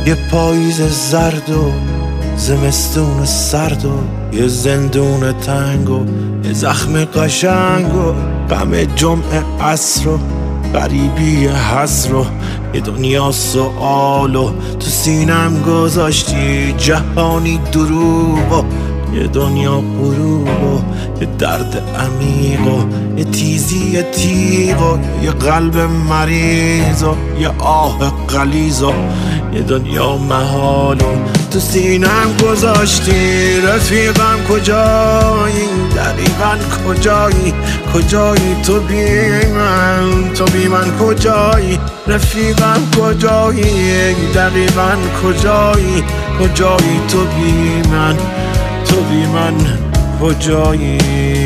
یه پاییز زرد و زمستون سرد و یه زندون تنگ و یه زخم قشنگ و غم جمعه عصر و غریبی حسر و یه دنیا سؤال و تو سینم گذاشتی جهانی دروغ و یه دنیا غروب و یه درد عمیق و یه تیزی تیغ و یه قلب مریض و یه آه غلیظ و یه دنیا محال و تو سینم گذاشتی. رفیقم کجایی؟ دقیقاً کجایی؟ کجایی تو بی من؟ تو بی من کجایی؟ رفیقم کجایی؟ دقیقاً کجایی؟ کجایی تو بی من؟ تو بی من کجایی؟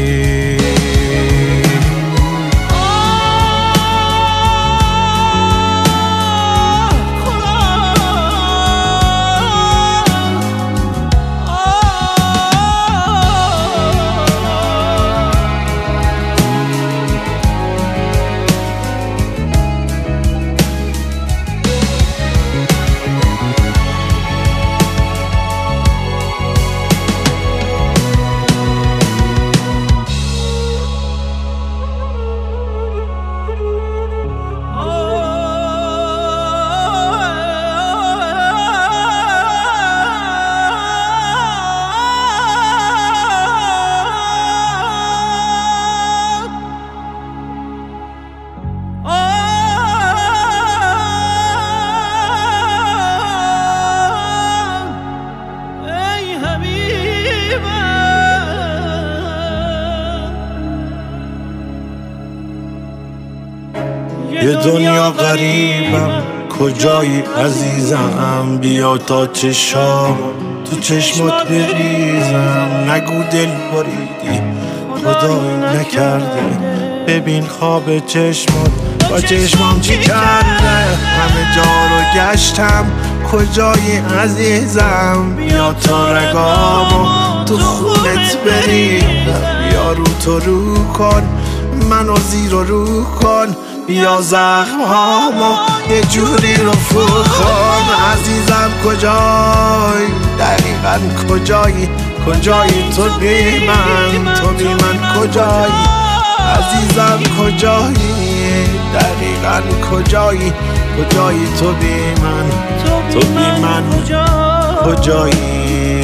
یه دنیا غریبم کجایی عزیزم؟ بیا تا چشام تو چشمات بریزم. نگو دل بریدی خدایی نکرده، ببین خواب چشمات با چشمام چی کرده. همه جا رو گشتم کجایی عزیزم؟ بیا تا رگامو تو خونت بریدم. بیا رو تو رو کن منو زیر و رو کن، بیا زخم هامو یه جوری رفو کن. عزیزم کجایی؟ دقیقاً کجایی؟ کجایی تو بی من؟ تو بی من کجایی؟ عزیزم کجایی؟ دقیقاً کجایی؟ کجایی تو بی من؟ تو بی من کجایی؟